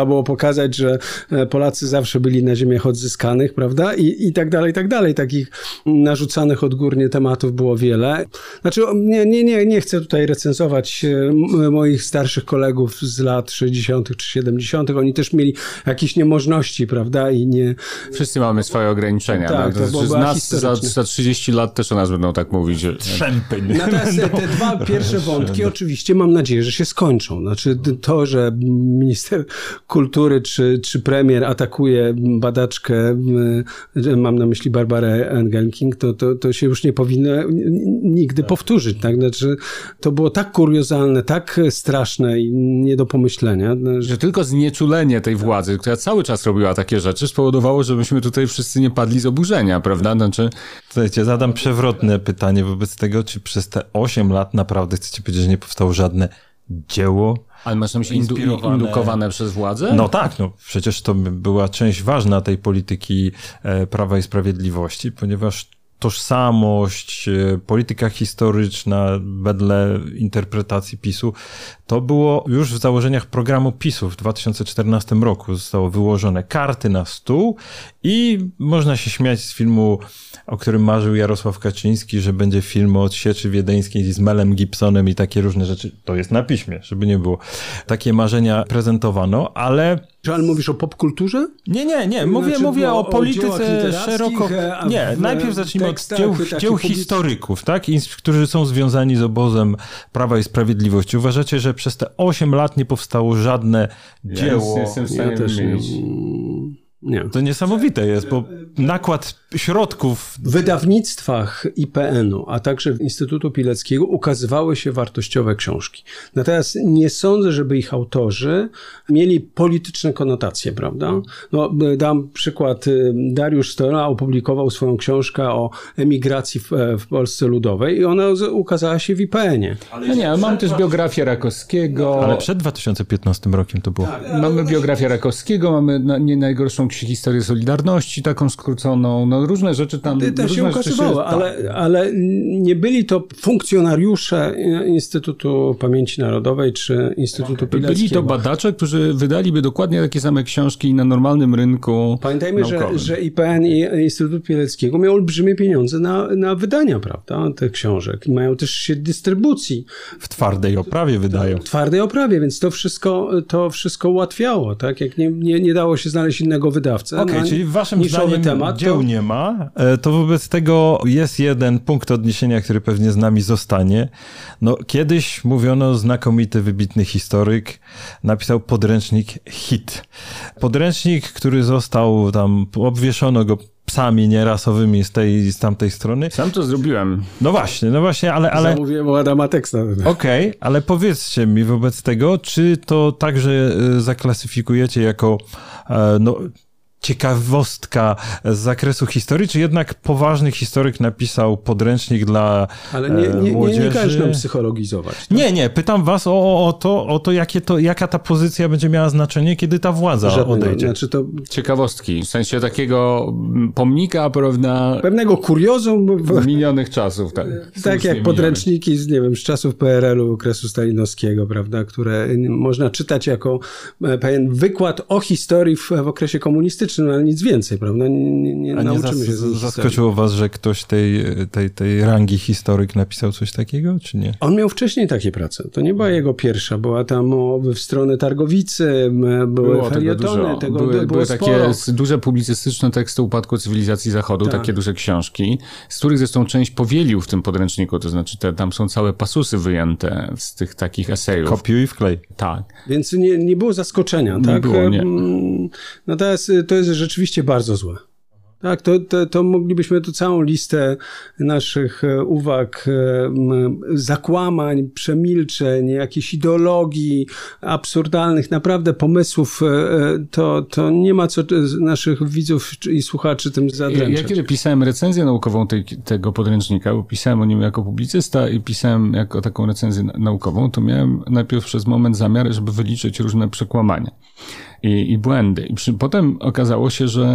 trzeba było pokazać, że Polacy zawsze byli na ziemiach odzyskanych, prawda? I, i tak dalej, i tak dalej. Takich narzucanych odgórnie tematów było wiele. Znaczy, nie, nie, nie, nie chcę tutaj recenzować moich starszych kolegów z lat sześćdziesiątych czy siedemdziesiątych. Oni też mieli jakieś niemożności, prawda? I nie... Wszyscy mamy swoje ograniczenia. Tak, no? to to z nas za, za trzydzieści lat też o nas będą tak mówić. Trzępy. Natomiast te, te dwa pierwsze wątki oczywiście mam nadzieję, że się skończą. Znaczy to, że minister kultury czy, czy premier atakuje badaczkę, mam na myśli Barbarę Engelking, to, to, to się już nie powinno nigdy powtórzyć. Tak? Znaczy, to było tak kuriozalne, tak straszne i nie do pomyślenia. Że tylko znieczulenie tej władzy, która cały czas robiła takie rzeczy, spowodowało, że myśmy tutaj wszyscy nie padli z oburzenia, prawda? Znaczy... Słuchajcie, zadam przewrotne pytanie wobec tego, czy przez te osiem lat naprawdę chcecie powiedzieć, że nie powstało żadne dzieło? Ale masz na myśli indu- indukowane przez władzę? No tak, no przecież to była część ważna tej polityki e, Prawa i Sprawiedliwości, ponieważ tożsamość, polityka historyczna wedle interpretacji PiSu, to było już w założeniach programu PiSu w dwa tysiące czternastym roku. Zostało wyłożone karty na stół i można się śmiać z filmu, o którym marzył Jarosław Kaczyński, że będzie film o odsieczy wiedeńskiej z Melem Gibsonem i takie różne rzeczy. To jest na piśmie, żeby nie było. Takie marzenia prezentowano, ale... Ale mówisz o popkulturze? Nie, nie, nie. Mówię, znaczy, mówię o, o polityce szeroko... Nie, najpierw zacznijmy od dzieł, dzieł historyków, tak? którzy są związani z obozem Prawa i Sprawiedliwości. Uważacie, że przez te osiem lat nie powstało żadne ja dzieło? Jestem w stanie ja też nie. Nie. To niesamowite jest, bo nakład środków... W wydawnictwach I P N-u, a także Instytutu Pileckiego ukazywały się wartościowe książki. Natomiast nie sądzę, żeby ich autorzy mieli polityczne konotacje, prawda? No, dam przykład. Dariusz Stola opublikował swoją książkę o emigracji w, w Polsce Ludowej i ona ukazała się w I P N-ie. Ale no nie, ale mam też biografię Rakowskiego. Ale przed dwa tysiące piętnastym rokiem to było. Tak, mamy biografię Rakowskiego, mamy na, nie najgorszą historię Solidarności, taką skróconą, no różne rzeczy tam... To też się ukazywało, się, ale, tak. ale nie byli to funkcjonariusze Instytutu Pamięci Narodowej czy Instytutu Pileckiego. Byli to badacze, którzy wydaliby dokładnie takie same książki na normalnym rynku Pamiętajmy, że, że I P N i Instytut Pileckiego miał olbrzymie pieniądze na, na wydania, prawda, tych książek. I mają też się dystrybucji. W twardej oprawie wydają. W twardej oprawie, więc to wszystko, to wszystko ułatwiało, tak? Jak nie, nie, nie dało się znaleźć innego wydawcy. Okej, okay, czyli w waszym zdaniem temat, dzieł to... nie ma, to wobec tego jest jeden punkt odniesienia, który pewnie z nami zostanie. No, kiedyś mówiono, znakomity, wybitny historyk napisał podręcznik Hit. Podręcznik, który został tam, obwieszono go psami nierasowymi z tej, z tamtej strony. Sam to zrobiłem. No właśnie, no właśnie, ale... ale... Zamówiłem u Adama teksta. Okej, okay, ale powiedzcie mi wobec tego, czy to także zaklasyfikujecie jako no, ciekawostka z zakresu historii, czy jednak poważny historyk napisał podręcznik dla Ale nie, nie, młodzieży? Nie, nie każesz nam psychologizować. Tak? Nie, nie, pytam was o, o, o to, o to, jakie to, jaka ta pozycja będzie miała znaczenie, kiedy ta władza Żadnego, odejdzie. Znaczy to... Ciekawostki, w sensie takiego pomnika, prawda? Pewnego kuriozum. Z minionych czasów, tak. Tak jak podręczniki z, nie wiem, z czasów P R L-u, okresu stalinowskiego, prawda, które można czytać jako pewien wykład o historii w, w okresie komunistycznym, ale nic więcej, prawda? Nie, nie A nauczymy nie się zas- zaskoczyło was, że ktoś tej, tej, tej rangi historyk napisał coś takiego, czy nie? On miał wcześniej takie prace. To nie była jego pierwsza. Była tam o, w stronę Targowicy, były było felietony, tego, tego były, było były sporo. takie duże publicystyczne teksty upadku cywilizacji Zachodu, tak. takie duże książki, z których zresztą część powielił w tym podręczniku, to znaczy te, tam są całe pasusy wyjęte z tych takich esejów. Kopiuj i wklej. Tak. Więc nie, nie było zaskoczenia. Nie tak? było, nie. No to jest, to jest rzeczywiście bardzo złe. Tak, to, to, to moglibyśmy tu całą listę naszych uwag, zakłamań, przemilczeń, jakichś ideologii absurdalnych, naprawdę pomysłów, to, to nie ma co naszych widzów i słuchaczy tym zadręczać. Ja kiedy pisałem recenzję naukową tej, tego podręcznika, bo pisałem o nim jako publicysta i pisałem jako taką recenzję naukową, to miałem najpierw przez moment zamiar, żeby wyliczyć różne przekłamania i, i błędy. I przy, potem okazało się, że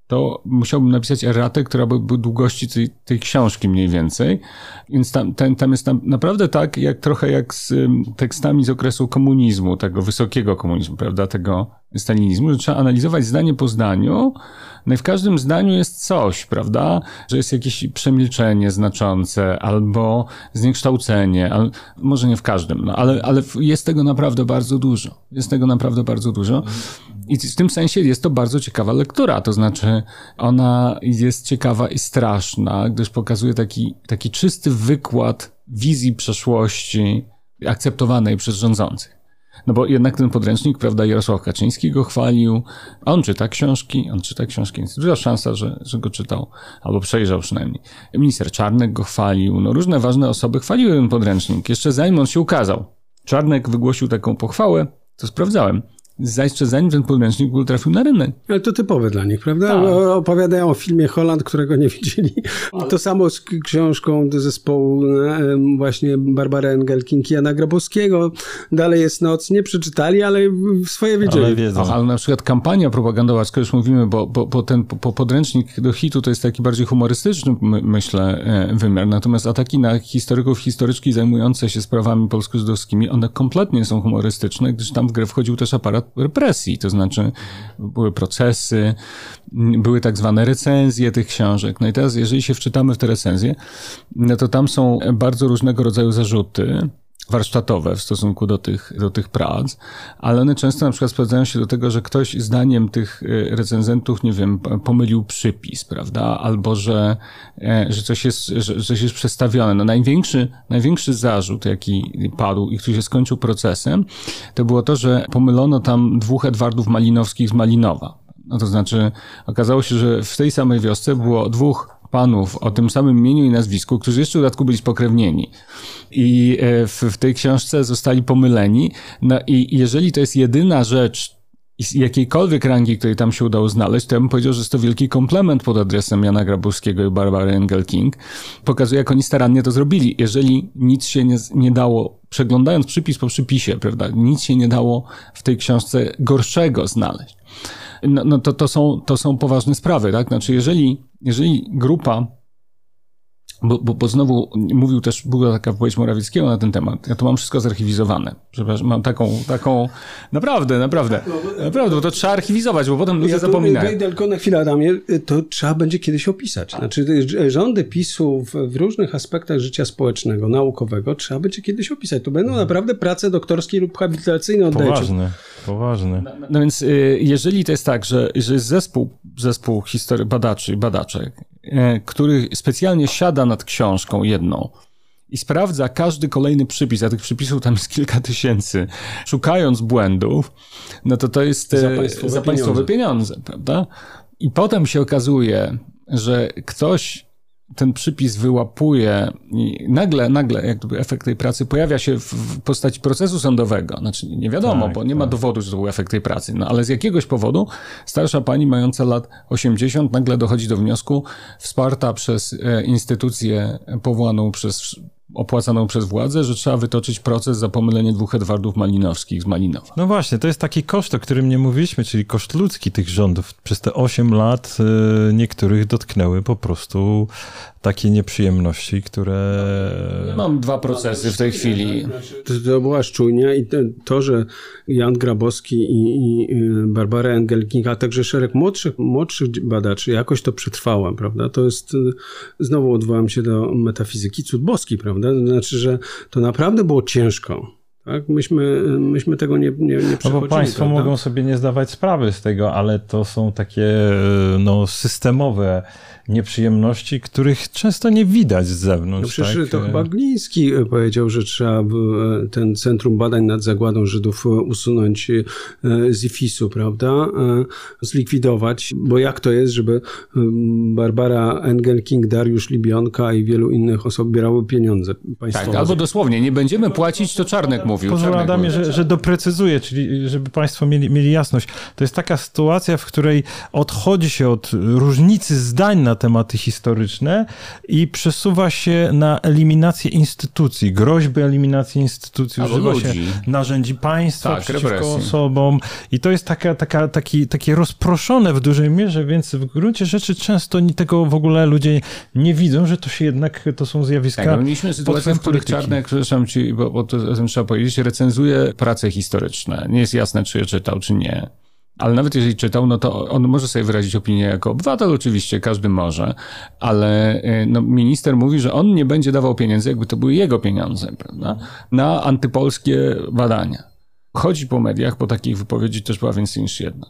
to musiałbym napisać erratę, która by była długości tej, tej książki mniej więcej. Więc tam, ten, tam jest tam naprawdę tak, jak trochę jak z tekstami z okresu komunizmu, tego wysokiego komunizmu, prawda, tego stalinizmu, że trzeba analizować zdanie po zdaniu. No i w każdym zdaniu jest coś, prawda, że jest jakieś przemilczenie znaczące albo zniekształcenie, al, może nie w każdym, no, ale, ale jest tego naprawdę bardzo dużo. Jest tego naprawdę bardzo dużo. I w tym sensie jest to bardzo ciekawa lektura, to znaczy ona jest ciekawa i straszna, gdyż pokazuje taki, taki czysty wykład wizji przeszłości akceptowanej przez rządzących. No bo jednak ten podręcznik, prawda, Jarosław Kaczyński go chwalił, a on czyta książki, on czyta książki, więc duża szansa, że, że go czytał, albo przejrzał przynajmniej. Minister Czarnek go chwalił, no różne ważne osoby chwaliły ten podręcznik, jeszcze zanim on się ukazał. Czarnek wygłosił taką pochwałę, to sprawdzałem. Jeszcze zanim ten podręcznik w ogóle trafił na rynek. Ale to typowe dla nich, prawda? Tak. Opowiadają o filmie Holland, którego nie widzieli. Ale... To samo z książką do zespołu właśnie Barbary Engelking i Jana Grabowskiego. Dalej jest noc. Nie przeczytali, ale swoje wiedzieli. Ale wiedzą. Ale na przykład kampania propagandowa, skoro już mówimy, bo, bo, bo ten po, podręcznik do hitu to jest taki bardziej humorystyczny, my, myślę, wymiar. Natomiast ataki na historyków, historyczki zajmujące się sprawami polsko-żydowskimi, one kompletnie są humorystyczne, gdyż tam w grę wchodził też aparat represji, to znaczy były procesy, były tak zwane recenzje tych książek. No i teraz, jeżeli się wczytamy w te recenzje, no to tam są bardzo różnego rodzaju zarzuty warsztatowe w stosunku do tych, do tych prac, ale one często na przykład sprowadzają się do tego, że ktoś zdaniem tych recenzentów, nie wiem, pomylił przypis, prawda, albo że, że, coś, jest, że coś jest przestawione. No największy, największy zarzut, jaki padł i który się skończył procesem, to było to, że pomylono tam dwóch Edwardów Malinowskich z Malinowa. No to znaczy, okazało się, że w tej samej wiosce było dwóch panów o tym samym imieniu i nazwisku, którzy jeszcze w dodatku byli spokrewnieni. I w, w tej książce zostali pomyleni. No i jeżeli to jest jedyna rzecz z jakiejkolwiek rangi, której tam się udało znaleźć, to ja bym powiedział, że jest to wielki komplement pod adresem Jana Grabowskiego i Barbary Engelking. Pokazuje, jak oni starannie to zrobili. Jeżeli nic się nie, nie dało, przeglądając przypis po przypisie, prawda, nic się nie dało w tej książce gorszego znaleźć. No, no to, to, są, to są poważne sprawy, tak? Znaczy, jeżeli, jeżeli grupa, bo, bo, bo znowu mówił też, była taka wypowiedź Morawieckiego na ten temat, ja to mam wszystko zarchiwizowane. Przepraszam, mam taką, taką, naprawdę, naprawdę, naprawdę, bo to trzeba archiwizować, bo potem ludzie ja zapominają. Ja tylko na chwilę, Adamie, to trzeba będzie kiedyś opisać. Znaczy, rządy PiSu w, w różnych aspektach życia społecznego, naukowego, trzeba będzie kiedyś opisać. To będą naprawdę prace doktorskie lub habilitacyjne. Poważne, poważne. No, no więc jeżeli to jest tak, że, że jest zespół, zespół history, badaczy i badaczek, który specjalnie siada nad książką jedną i sprawdza każdy kolejny przypis, a tych przypisów tam jest kilka tysięcy, szukając błędów, no to to jest za państwowe, za państwowe pieniądze. pieniądze, prawda? I potem się okazuje, że ktoś ten przypis wyłapuje i nagle, nagle jak gdyby efekt tej pracy pojawia się w postaci procesu sądowego. Znaczy nie wiadomo, tak, bo nie tak. ma dowodu, że to był efekt tej pracy. No ale z jakiegoś powodu starsza pani mająca lat osiemdziesiąt nagle dochodzi do wniosku, wsparta przez instytucję powołaną przez opłacaną przez władzę, że trzeba wytoczyć proces za pomylenie dwóch Edwardów Malinowskich z Malinowa. No właśnie, to jest taki koszt, o którym nie mówiliśmy, czyli koszt ludzki tych rządów. Przez te osiem lat y, niektórych dotknęły po prostu takie nieprzyjemności, które... Ja mam dwa procesy w tej chwili. To, to była szczujnia i to, że Jan Grabowski i, i Barbara Engelking, a także szereg młodszych, młodszych badaczy jakoś to przetrwała, prawda? To jest, znowu odwołam się do metafizyki, cud boski, prawda? To znaczy, że to naprawdę było ciężko. Tak? Myśmy, myśmy tego nie, nie, nie przechodzili. No bo państwo prawda? mogą sobie nie zdawać sprawy z tego, ale to są takie no, systemowe nieprzyjemności, których często nie widać z zewnątrz. No przecież tak? to chyba Gliński powiedział, że trzeba ten Centrum Badań nad Zagładą Żydów usunąć z I F I S-u, prawda? Zlikwidować, bo jak to jest, żeby Barbara Engelking, Dariusz Libionka i wielu innych osób bierały pieniądze państwowe. Tak, albo dosłownie, nie będziemy płacić, to Czarnek mówi. mówił. Pozwól Adamie, że, że doprecyzuję, czyli żeby Państwo mieli, mieli jasność. To jest taka sytuacja, w której odchodzi się od różnicy zdań na tematy historyczne i przesuwa się na eliminację instytucji, groźby eliminacji instytucji, albo używa ludzi. się narzędzi państwa tak, przeciwko represji. osobom i to jest taka, taka, taki, takie rozproszone w dużej mierze, więc w gruncie rzeczy często tego w ogóle ludzie nie widzą, że to się jednak, to są zjawiska. Tak, mieliśmy sytuację, w których Czarnek, przepraszam ci, bo, bo to o tym trzeba powiedzieć, recenzuje prace historyczne. Nie jest jasne, czy je czytał, czy nie. Ale nawet jeżeli czytał, no to on może sobie wyrazić opinię jako obywatel, oczywiście, każdy może, ale no, minister mówi, że on nie będzie dawał pieniędzy, jakby to były jego pieniądze, prawda, na antypolskie badania. Chodzi po mediach, bo takich wypowiedzi też była więcej niż jedna.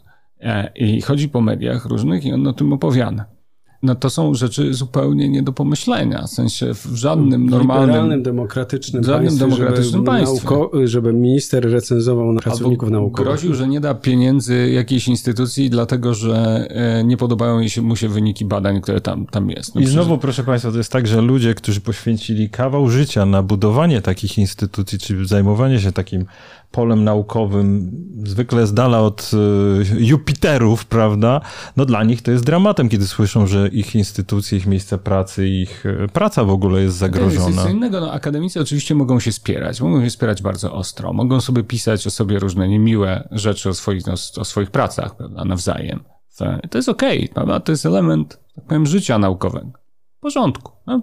I chodzi po mediach różnych i on o tym opowiada. No to są rzeczy zupełnie nie do pomyślenia, w sensie w żadnym normalnym... liberalnym, demokratycznym żadnym państwie, demokratycznym żeby, państwie. Nauko, żeby minister recenzował na pracowników Albo naukowych. groził, że nie da pieniędzy jakiejś instytucji, dlatego że nie podobają jej się, mu się wyniki badań, które tam, tam jest. No I przecież... znowu, proszę Państwa, to jest tak, że ludzie, którzy poświęcili kawał życia na budowanie takich instytucji, czy zajmowanie się takim polem naukowym, zwykle z dala od y, Jupiterów, prawda? No dla nich to jest dramatem, kiedy słyszą, że ich instytucje, ich miejsce pracy, ich y, praca w ogóle jest zagrożona. To jest co innego. No, akademicy oczywiście mogą się spierać, mogą się spierać bardzo ostro, mogą sobie pisać o sobie różne niemiłe rzeczy o swoich, no, o swoich pracach, prawda, nawzajem. To, to jest okej, okay, prawda? To jest element, tak powiem, życia naukowego. W porządku. No?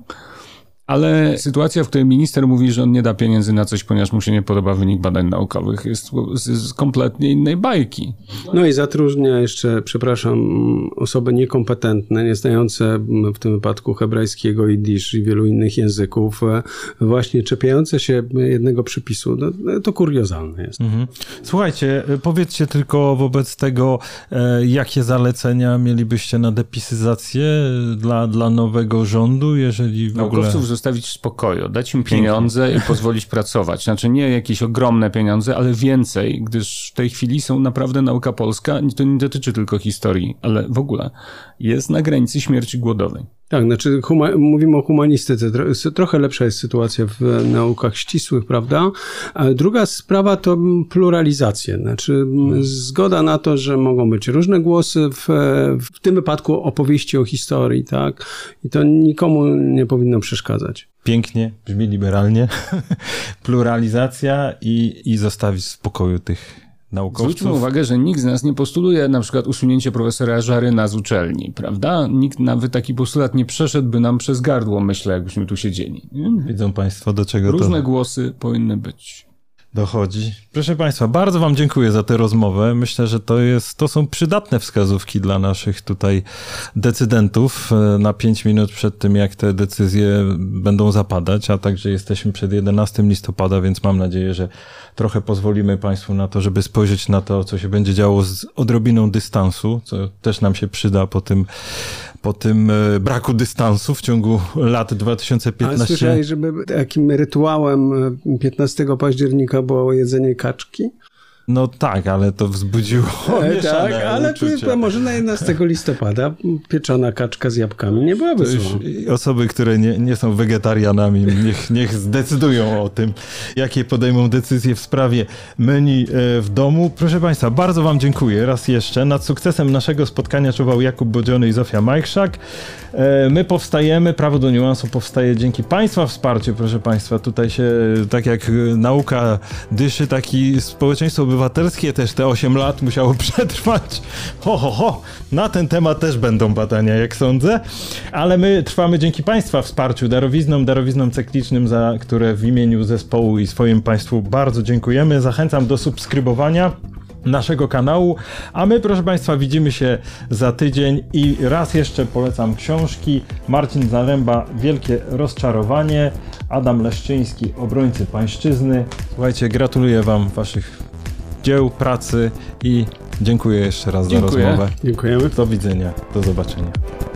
Ale sytuacja, w której minister mówi, że on nie da pieniędzy na coś, ponieważ mu się nie podoba wynik badań naukowych, jest z, z kompletnie innej bajki. No i zatrudnia jeszcze, przepraszam, osoby niekompetentne, nie znające w tym wypadku hebrajskiego, jidysz i wielu innych języków, właśnie czepiające się jednego przypisu. No, to kuriozalne jest. Mhm. Słuchajcie, powiedzcie tylko wobec tego, jakie zalecenia mielibyście na depisyzację dla, dla nowego rządu, jeżeli w ogóle... zostawić w spokoju, dać im pieniądze i pozwolić pracować. Znaczy nie jakieś ogromne pieniądze, ale więcej, gdyż w tej chwili są naprawdę nauka polska, to nie dotyczy tylko historii, ale w ogóle jest na granicy śmierci głodowej. Tak, znaczy huma- mówimy o humanistyce. Trochę lepsza jest sytuacja w naukach ścisłych, prawda? A druga sprawa to pluralizacja. Znaczy hmm. zgoda na to, że mogą być różne głosy, w, w tym wypadku opowieści o historii, tak? I to nikomu nie powinno przeszkadzać. Pięknie, brzmi liberalnie. Pluralizacja i, i zostawić w spokoju tych naukowców. Zwróćmy uwagę, że nikt z nas nie postuluje na przykład usunięcie profesora Żaryna z uczelni, prawda? Nikt nawet taki postulat nie przeszedłby nam przez gardło, myślę, jakbyśmy tu siedzieli. Widzą Państwo, do czego Różne to... Różne głosy powinny być. Dochodzi. Proszę Państwa, bardzo Wam dziękuję za tę rozmowę. Myślę, że to jest, to są przydatne wskazówki dla naszych tutaj decydentów na pięć minut przed tym, jak te decyzje będą zapadać, a także jesteśmy przed jedenastego listopada, więc mam nadzieję, że trochę pozwolimy Państwu na to, żeby spojrzeć na to, co się będzie działo z odrobiną dystansu, co też nam się przyda po tym, po tym braku dystansu w ciągu lat dwa tysiące piętnastego. Ale słyszałeś, żeby takim rytuałem piętnastego października było jedzenie kaczki? No tak, ale to wzbudziło e, Tak, ale uczucia. Może na jedenastego listopada pieczona kaczka z jabłkami nie byłaby zła. Osoby, które nie, nie są wegetarianami, niech, niech zdecydują o tym, jakie podejmą decyzje w sprawie menu w domu. Proszę Państwa, bardzo Wam dziękuję raz jeszcze. Nad sukcesem naszego spotkania czuwał Jakub Bodziony i Zofia Majchrzak. My powstajemy, Prawo do Niuansu powstaje dzięki Państwa wsparciu, proszę Państwa. Tutaj się, tak jak nauka dyszy, tak i społeczeństwo obywatelskie też te osiem lat musiało przetrwać. Ho, ho, ho. Na ten temat też będą badania, jak sądzę. Ale my trwamy dzięki Państwa wsparciu, darowiznom, darowiznom cyklicznym, za które w imieniu zespołu i swoim Państwu bardzo dziękujemy. Zachęcam do subskrybowania naszego kanału, a my, proszę Państwa, widzimy się za tydzień i raz jeszcze polecam książki. Marcin Zaremba, Wielkie rozczarowanie, Adam Leszczyński, Obrońcy Pańszczyzny. Słuchajcie, gratuluję Wam Waszych dzieł, pracy i dziękuję jeszcze raz Dziękuję. za rozmowę. Dziękujemy. Do widzenia, do zobaczenia.